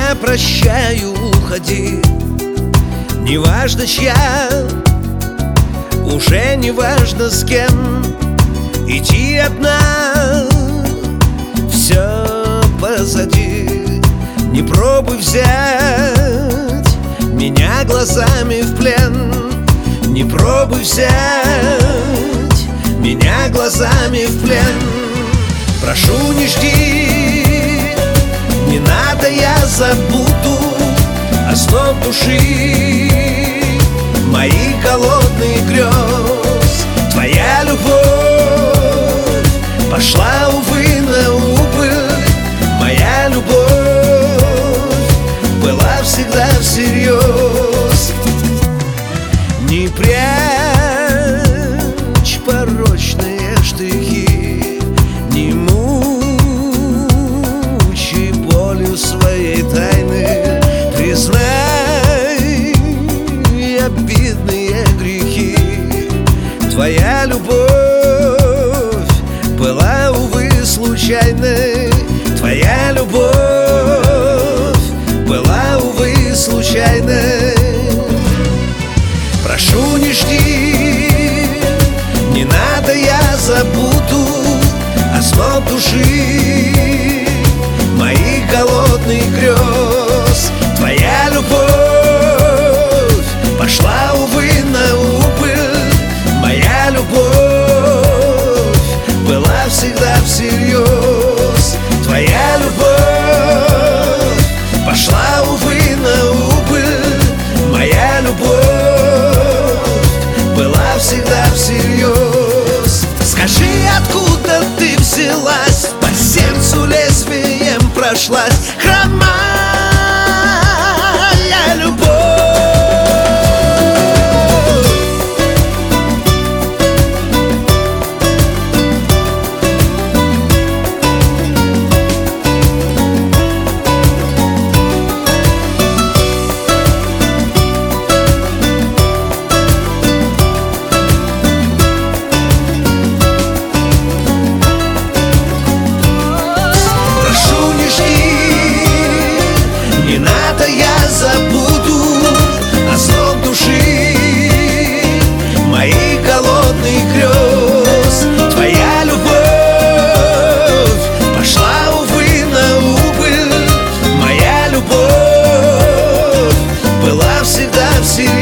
тебя прощаю, уходи. Неважно чья, уже не важно с кем. Иди одна, все позади. Не пробуй взять меня глазами в плен. Не пробуй взять меня глазами в плен. Прошу, не жди, не надо, я забуду озноб души, моих голодных грез. Твоя любовь пошла, увы, на убыль. Моя любовь была всегда всерьез. Не прячь порочные штрихи, не мучи болью своей тайны. Признай обидные грехи. Твоя любовь была, увы, случайной. Твоя любовь была, увы, случайной. Прошу, не жди, не надо, я забуду озноб души, моих голодных грез. Твоя любовь пошла, увы, на убыль. Моя любовь была всегда всерьез. Твоя любовь пошла, увы, на убыль. Моя любовь была всегда всерьез. Скажи, откуда ты взялась, по сердцу лезвием прошлась, хромая любовь. Я забуду озноб души, моих голодных грез. Твоя любовь пошла, увы, на убыль. Моя любовь была всегда всерьез.